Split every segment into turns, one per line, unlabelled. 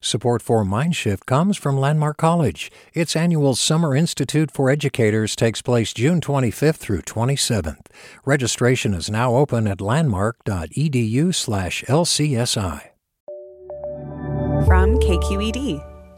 Support for Mindshift comes from Landmark College. Its annual Summer Institute for Educators takes place June 25th through 27th. Registration is now open at landmark.edu/LCSI.
From KQED.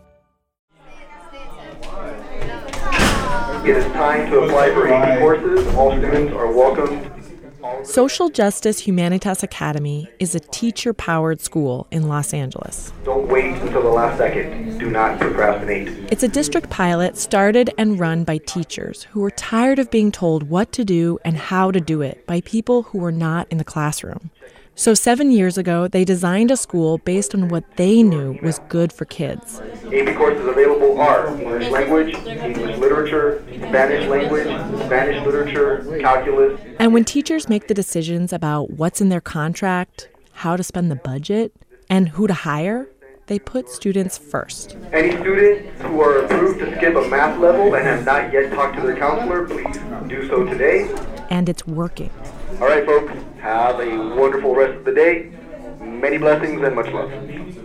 It is time to apply for AP courses. All students are welcome.
Social Justice Humanitas Academy is a teacher-powered school in Los Angeles.
Don't wait until the last second. Do not procrastinate.
It's a district pilot started and run by teachers who were tired of being told what to do and how to do it by people who were not in the classroom. So 7 years ago, they designed a school based on what they knew was good for kids.
AP courses available are English language, English literature, Spanish language, Spanish literature, calculus.
And when teachers make the decisions about what's in their contract, how to spend the budget, and who to hire, they put students first.
Any students who are approved to skip a math level and have not yet talked to their counselor, please do so today.
And it's working.
All right, folks, have a wonderful rest of the day. Many blessings and much love.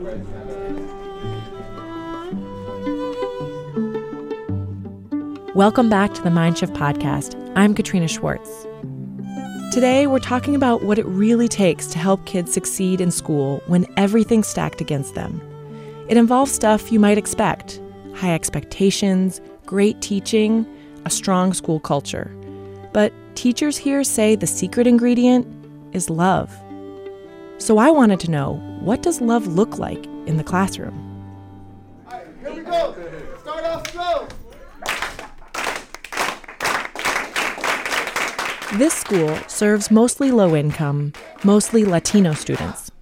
Welcome back to the Mindshift podcast. I'm Katrina Schwartz. Today, we're talking about what it really takes to help kids succeed in school when everything's stacked against them. It involves stuff you might expect: high expectations, great teaching, a strong school culture. But teachers here say the secret ingredient is love. So I wanted to know, what does love look like in the classroom?
All right, here we go. Start off slow.
This school serves mostly low-income, mostly Latino students.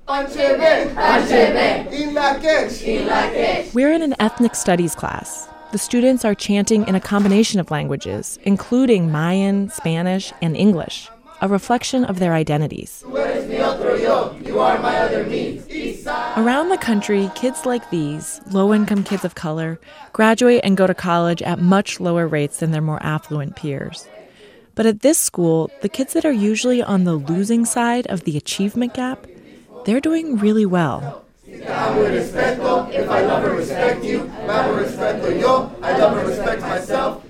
We're in an ethnic studies class. The students are chanting in a combination of languages, including Mayan, Spanish, and English, a reflection of their identities. Around the country, kids like these, low-income kids of color, graduate and go to college at much lower rates than their more affluent peers. But at this school, the kids that are usually on the losing side of the achievement gap, they're doing really well.
If I love and respect you, I love and respect myself.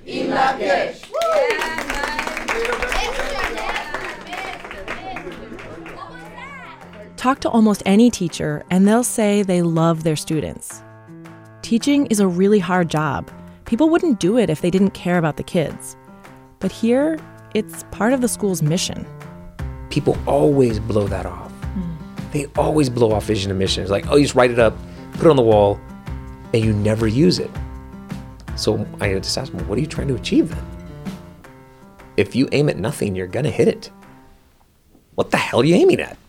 Talk to almost any teacher, and they'll say they love their students. Teaching is a really hard job. People wouldn't do it if they didn't care about the kids. But here, it's part of the school's mission.
People always blow that off. They always blow off vision and mission. It's like, oh, you just write it up, put it on the wall, and you never use it. So I just asked them, what are you trying to achieve then? If you aim at nothing, you're gonna hit it. What the hell are you aiming at?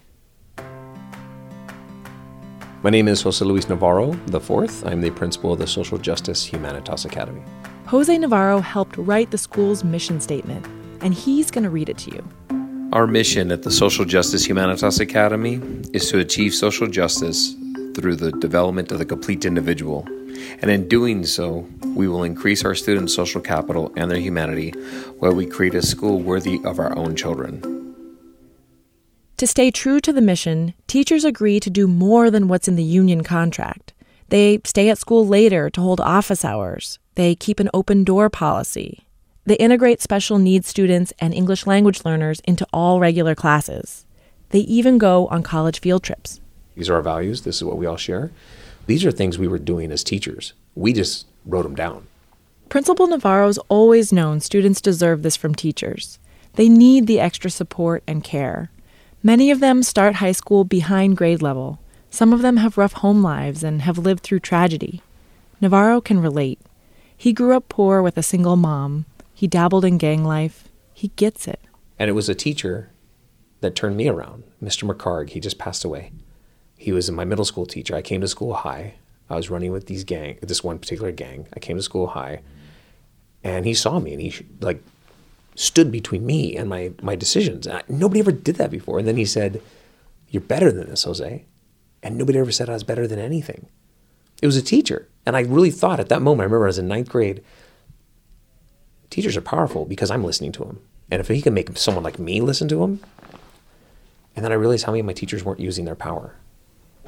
My name is Jose Luis Navarro IV. I'm the principal of the Social Justice Humanitas Academy.
Jose Navarro helped write the school's mission statement, and he's gonna read it to you.
Our mission at the Social Justice Humanitas Academy is to achieve social justice through the development of the complete individual. And in doing so, we will increase our students' social capital and their humanity while we create a school worthy of our own children.
To stay true to the mission, teachers agree to do more than what's in the union contract. They stay at school later to hold office hours. They keep an open door policy. They integrate special needs students and English language learners into all regular classes. They even go on college field trips.
These are our values. This is what we all share. These are things we were doing as teachers. We just wrote them down.
Principal Navarro's always known students deserve this from teachers. They need the extra support and care. Many of them start high school behind grade level. Some of them have rough home lives and have lived through tragedy. Navarro can relate. He grew up poor with a single mom. He dabbled in gang life. He gets it.
And it was a teacher that turned me around, Mr. McCarg. He just passed away. He was my middle school teacher. I came to school high. I was running with this one particular gang. I came to school high, and he saw me, and he stood between me and my decisions. And nobody ever did that before. And then he said, "You're better than this, Jose." And nobody ever said I was better than anything. It was a teacher. And I really thought at that moment, I remember I was in 9th grade, teachers are powerful because I'm listening to them. And if he can make someone like me listen to him, and then I realized how many of my teachers weren't using their power.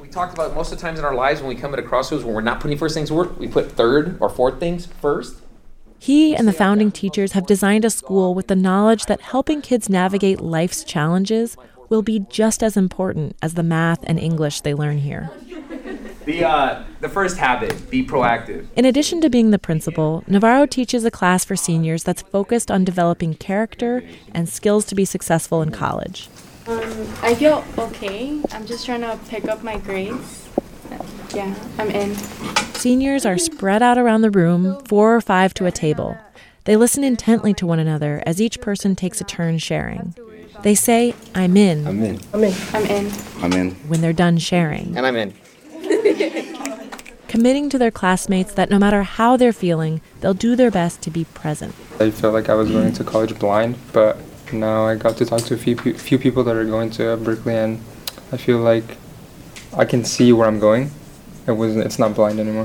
We talked about most of the times in our lives when we come at a crossroads when we're not putting first things to work, we put third or fourth things first.
He and the founding teachers have designed a school with the knowledge that helping kids navigate life's challenges will be just as important as the math and English they learn here.
The first habit, be proactive.
In addition to being the principal, Navarro teaches a class for seniors that's focused on developing character and skills to be successful in college.
I feel okay. I'm just trying to pick up my grades. Yeah, I'm in.
Seniors are spread out around the room, 4 or 5 to a table. They listen intently to one another as each person takes a turn sharing. They say, I'm in.
I'm in.
I'm in. I'm in.
I'm in.
When they're done sharing.
And I'm in.
Committing to their classmates that no matter how they're feeling, they'll do their best to be present.
I felt like I was going to college blind, but now I got to talk to a few people that are going to Berkeley, and I feel like I can see where I'm going. It's not blind anymore.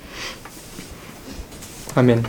I'm in.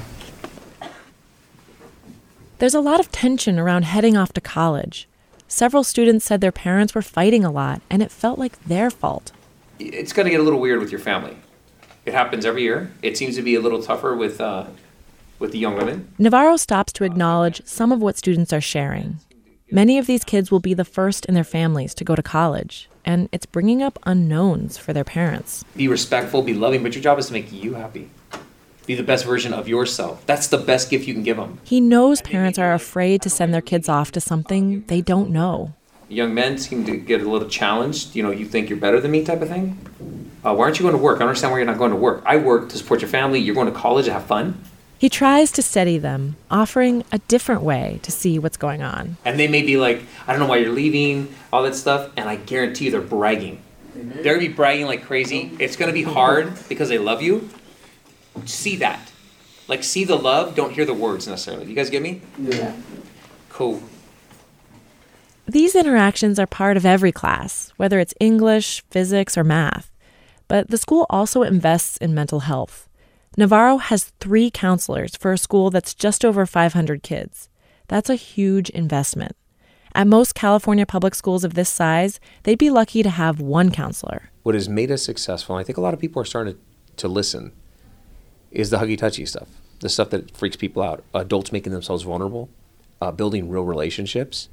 There's a lot of tension around heading off to college. Several students said their parents were fighting a lot, and it felt like their fault.
It's going to get a little weird with your family. It happens every year. It seems to be a little tougher with the young women.
Navarro stops to acknowledge some of what students are sharing. Many of these kids will be the first in their families to go to college, and it's bringing up unknowns for their parents.
Be respectful, be loving, but your job is to make you happy. Be the best version of yourself. That's the best gift you can give them.
He knows parents are afraid to send their kids off to something they don't know.
Young men seem to get a little challenged. You think you're better than me type of thing. Why aren't you going to work? I don't understand why you're not going to work. I work to support your family. You're going to college to have fun.
He tries to steady them, offering a different way to see what's going on.
And they may be like, I don't know why you're leaving, all that stuff. And I guarantee you they're bragging. They're going to be bragging like crazy. It's going to be hard because they love you. See that. Like, see the love, don't hear the words necessarily. You guys get me?
Yeah.
Cool.
These interactions are part of every class, whether it's English, physics, or math. But the school also invests in mental health. Navarro has 3 counselors for a school that's just over 500 kids. That's a huge investment. At most California public schools of this size, they'd be lucky to have 1 counselor.
What has made us successful, and I think a lot of people are starting to listen, is the huggy-touchy stuff, the stuff that freaks people out. Adults making themselves vulnerable, building real relationships.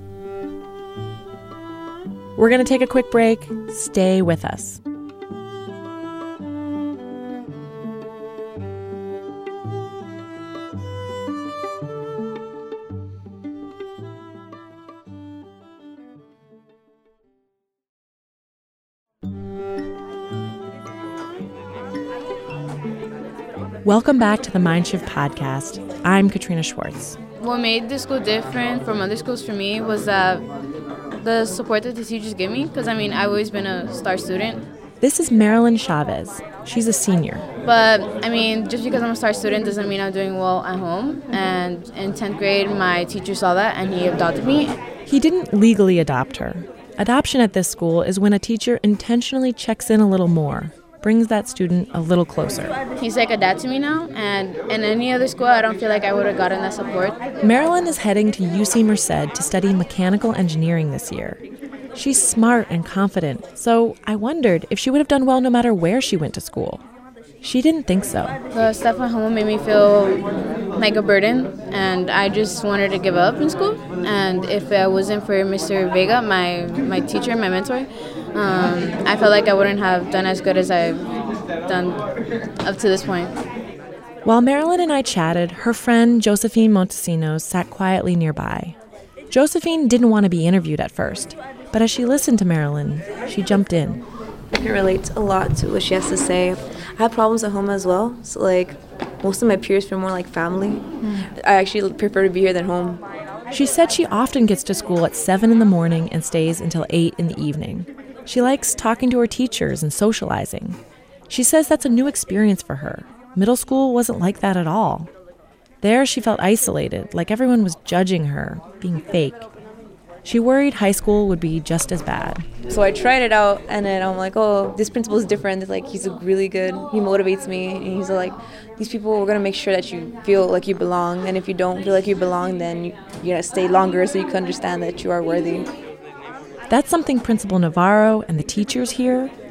We're going to take a quick break. Stay with us. Welcome back to the Mindshift podcast. I'm Katrina Schwartz.
What made this school different from other schools for me was that the support that the teachers give me, because I've always been a star student.
This is Marilyn Chavez. She's a senior.
But just because I'm a star student doesn't mean I'm doing well at home. And in 10th grade, my teacher saw that and he adopted me.
He didn't legally adopt her. Adoption at this school is when a teacher intentionally checks in a little more, brings that student a little closer.
He's like a dad to me now, and in any other school, I don't feel like I would have gotten that support.
Marilyn is heading to UC Merced to study mechanical engineering this year. She's smart and confident, so I wondered if she would have done well no matter where she went to school. She didn't think so.
The stuff at home made me feel like a burden, and I just wanted to give up in school. And if it wasn't for Mr. Vega, my teacher, my mentor, I felt like I wouldn't have done as good as I've done up to this point.
While Marilyn and I chatted, her friend Josephine Montesinos sat quietly nearby. Josephine didn't want to be interviewed at first, but as she listened to Marilyn, she jumped in.
I can relate a lot to what she has to say. I have problems at home as well, so most of my peers feel more like family. I actually prefer to be here than home.
She said she often gets to school at 7 in the morning and stays until 8 in the evening. She likes talking to her teachers and socializing. She says that's a new experience for her. Middle school wasn't like that at all. There she felt isolated, like everyone was judging her, being fake. She worried high school would be just as bad.
So I tried it out, and then I'm like, oh, this principal is different. He's really good. He motivates me. And he's like, these people, we're going to make sure that you feel like you belong. And if you don't feel like you belong, then you gotta stay longer so you can understand that you are worthy.
That's something Principal Navarro and the teachers here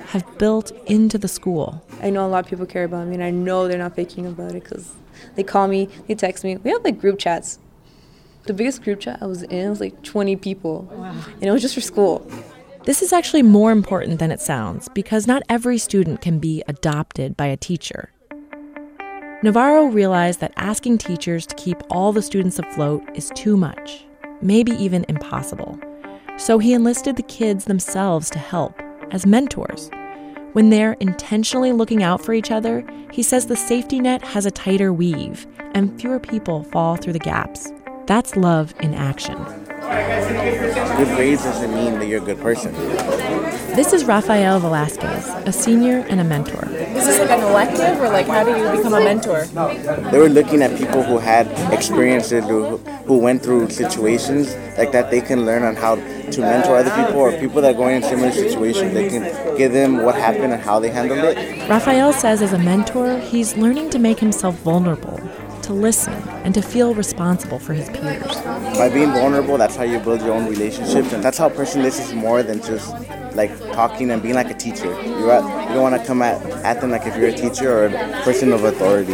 have built into the school.
I know a lot of people care about me, and I know they're not faking about it because they call me, they text me. We have like group chats. The biggest group chat I was in was like 20 people. Wow. And it was just for school.
This is actually more important than it sounds because not every student can be adopted by a teacher. Navarro realized that asking teachers to keep all the students afloat is too much, maybe even impossible. So he enlisted the kids themselves to help, as mentors. When they're intentionally looking out for each other, he says the safety net has a tighter weave and fewer people fall through the gaps. That's love in action.
Good grades doesn't mean that you're a good person.
This is Rafael Velasquez, a senior and a mentor.
Is this like an elective, or like how do you become a mentor?
They were looking at people who had experiences, who went through situations like that. They can learn on how to mentor other people or people that are going in similar situations. They can give them what happened and how they handled it.
Rafael says as a mentor, he's learning to make himself vulnerable, to listen, and to feel responsible for his peers.
By being vulnerable, that's how you build your own relationships, and that's how personality is more than just like talking and being like a teacher. You don't want to come at them like if you're a teacher or a person of authority.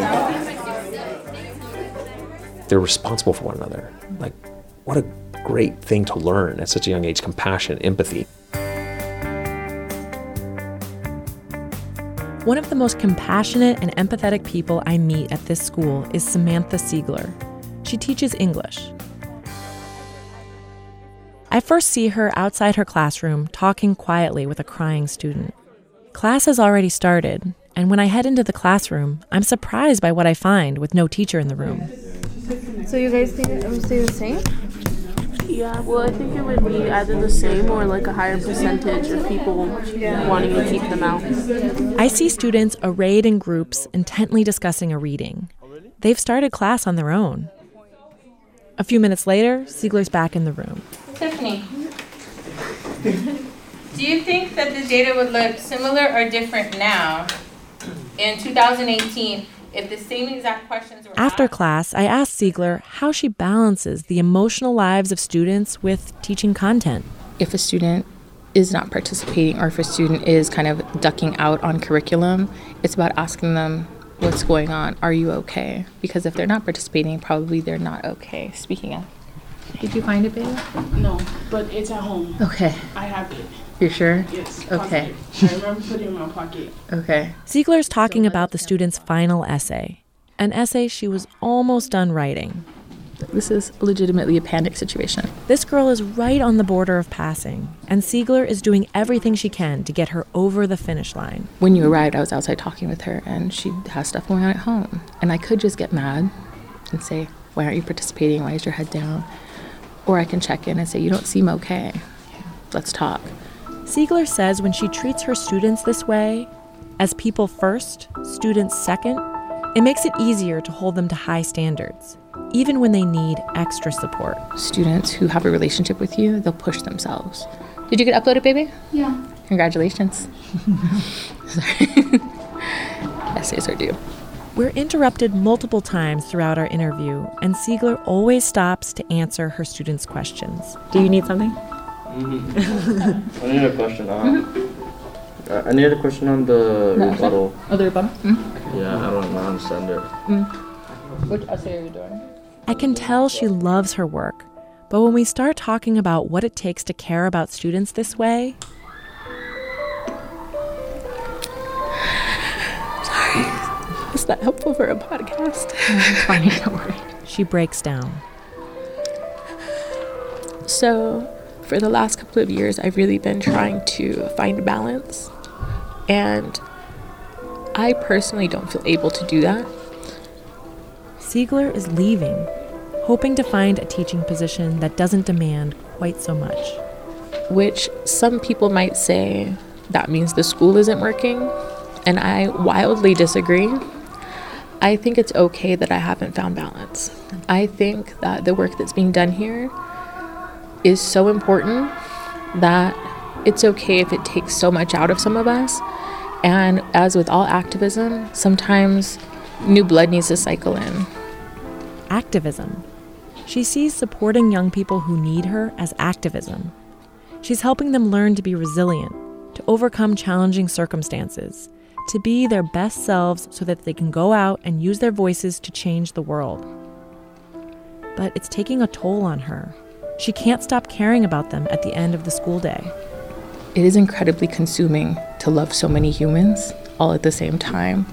They're responsible for one another. Like, what a great thing to learn at such a young age, compassion, empathy.
One of the most compassionate and empathetic people I meet at this school is Samantha Siegler. She teaches English. I first see her outside her classroom talking quietly with a crying student. Class has already started, and when I head into the classroom, I'm surprised by what I find with no teacher in the room.
So you guys think it would stay the same?
Yeah, well, I think it would be either the same or like a higher percentage of people wanting to keep them out.
I see students arrayed in groups intently discussing a reading. They've started class on their own. A few minutes later, Siegler's back in the room.
Tiffany, do you think that the data would look similar or different now in 2018 if the same exact questions were
After class, I asked Siegler how she balances the emotional lives of students with teaching content.
If a student is not participating or if a student is kind of ducking out on curriculum, it's about asking them, what's going on? Are you okay? Because if they're not participating, probably they're not okay. Speaking of, did you find it, babe?
No, but it's at home.
Okay.
I have it.
You're sure?
Yes.
Okay.
I remember putting it in my pocket.
Okay.
Siegler's talking about the student's final essay, an essay she was almost done writing.
This is legitimately a panic situation.
This girl is right on the border of passing, and Siegler is doing everything she can to get her over the finish line.
When you arrived, I was outside talking with her, and she has stuff going on at home. And I could just get mad and say, why aren't you participating? Why is your head down? Or I can check in and say, you don't seem okay. Let's talk.
Siegler says when she treats her students this way, as people first, students second, it makes it easier to hold them to high standards, even when they need extra support.
Students who have a relationship with you, they'll push themselves. Did you get uploaded, baby?
Yeah.
Congratulations. Sorry. Essays are due.
We're interrupted multiple times throughout our interview, and Siegler always stops to answer her students' questions.
Do you need something?
I need a question. I need a question on the rebuttal.
Oh, the rebuttal? Mm-hmm.
Yeah, I don't understand it.
Which essay are you doing?
I can tell she loves her work, but when we start talking about what it takes to care about students this way...
Sorry. It's not helpful for a podcast.
It's fine, don't worry. She breaks down.
So, for the last couple of years, I've really been trying to find balance. And I personally don't feel able to do that.
Siegler is leaving, hoping to find a teaching position that doesn't demand quite so much.
Which some people might say that means the school isn't working, and I wildly disagree. I think it's okay that I haven't found balance. I think that the work that's being done here is so important that it's okay if it takes so much out of some of us. And as with all activism, sometimes new blood needs to cycle in.
Activism. She sees supporting young people who need her as activism. She's helping them learn to be resilient, to overcome challenging circumstances, to be their best selves so that they can go out and use their voices to change the world. But it's taking a toll on her. She can't stop caring about them at the end of the school day.
It is incredibly consuming to love so many humans all at the same time.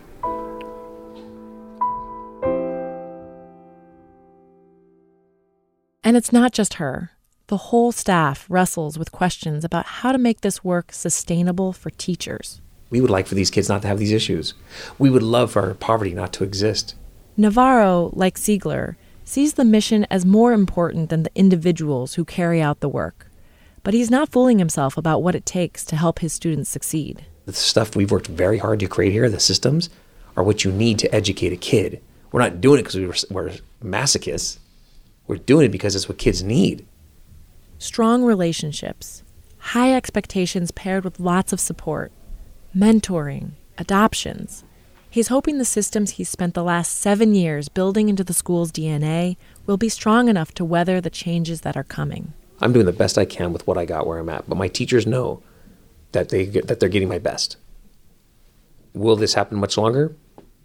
And it's not just her. The whole staff wrestles with questions about how to make this work sustainable for teachers.
We would like for these kids not to have these issues. We would love for our poverty not to exist.
Navarro, like Siegler, sees the mission as more important than the individuals who carry out the work. But he's not fooling himself about what it takes to help his students succeed.
The stuff we've worked very hard to create here, the systems, are what you need to educate a kid. We're not doing it because we're masochists. We're doing it because it's what kids need.
Strong relationships, high expectations paired with lots of support, mentoring, adoptions. He's hoping the systems he's spent the last 7 years building into the school's DNA will be strong enough to weather the changes that are coming.
I'm doing the best I can with what I got where I'm at, but my teachers know that they're getting my best. Will this happen much longer?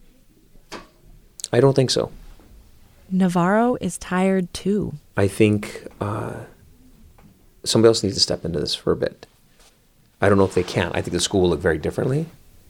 I don't think so.
Navarro is tired too.
I think somebody else needs to step into this for a bit. I don't know if they can. I think the school will look very differently.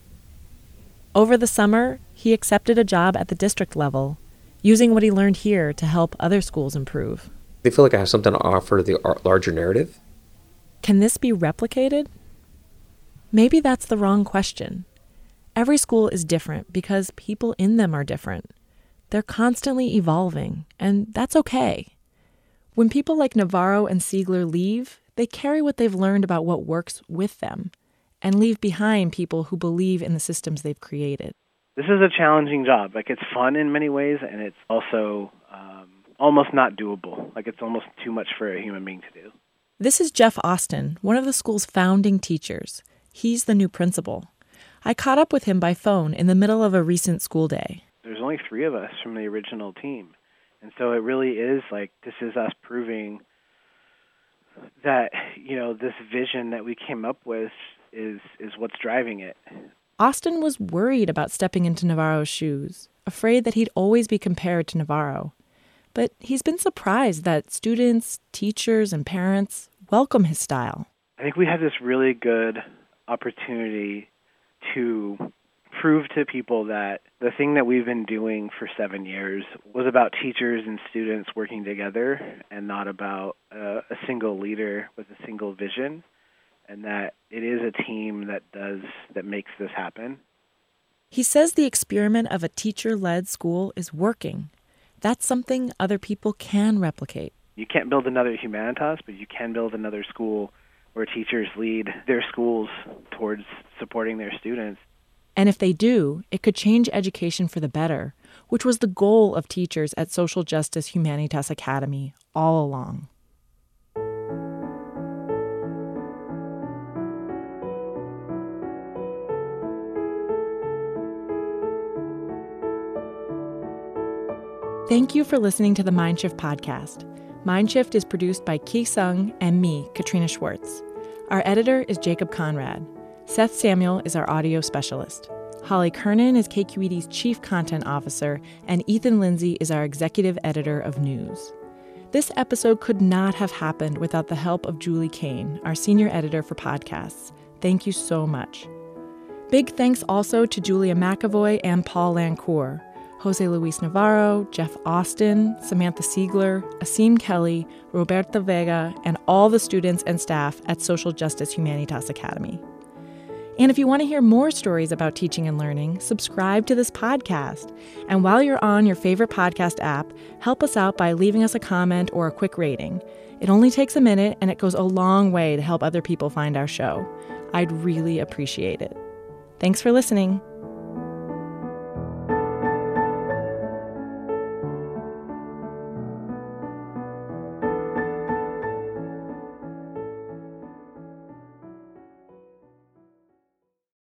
Over the summer, he accepted a job at the district level, using what he learned here to help other schools improve.
They feel like I have something to offer to the larger narrative.
Can this be replicated? Maybe that's the wrong question. Every school is different because people in them are different. They're constantly evolving, and that's okay. When people like Navarro and Siegler leave, they carry what they've learned about what works with them and leave behind people who believe in the systems they've created.
This is a challenging job. It's fun in many ways, and it's also almost not doable. It's almost too much for a human being to do.
This is Jeff Austin, one of the school's founding teachers. He's the new principal. I caught up with him by phone in the middle of a recent school day.
There's only 3 of us from the original team. And so it really is this is us proving that, this vision that we came up with is what's driving it.
Austin was worried about stepping into Navarro's shoes, afraid that he'd always be compared to Navarro. But he's been surprised that students, teachers, and parents welcome his style.
I think we have this really good opportunity to prove to people that the thing that we've been doing for 7 years was about teachers and students working together and not about a single leader with a single vision, and that it is a team that makes this happen.
He says the experiment of a teacher-led school is working. That's something other people can replicate.
You can't build another Humanitas, but you can build another school where teachers lead their schools towards supporting their students.
And if they do, it could change education for the better, which was the goal of teachers at Social Justice Humanitas Academy all along. Thank you for listening to the Mindshift podcast. Mindshift is produced by Ki Sung and me, Katrina Schwartz. Our editor is Jacob Conrad. Seth Samuel is our audio specialist. Holly Kernan is KQED's chief content officer, and Ethan Lindsay is our executive editor of news. This episode could not have happened without the help of Julie Kane, our senior editor for podcasts. Thank you so much. Big thanks also to Julia McAvoy and Paul Lancourt, Jose Luis Navarro, Jeff Austin, Samantha Siegler, Asim Kelly, Roberta Vega, and all the students and staff at Social Justice Humanitas Academy. And if you want to hear more stories about teaching and learning, subscribe to this podcast. And while you're on your favorite podcast app, help us out by leaving us a comment or a quick rating. It only takes a minute, and it goes a long way to help other people find our show. I'd really appreciate it. Thanks for listening.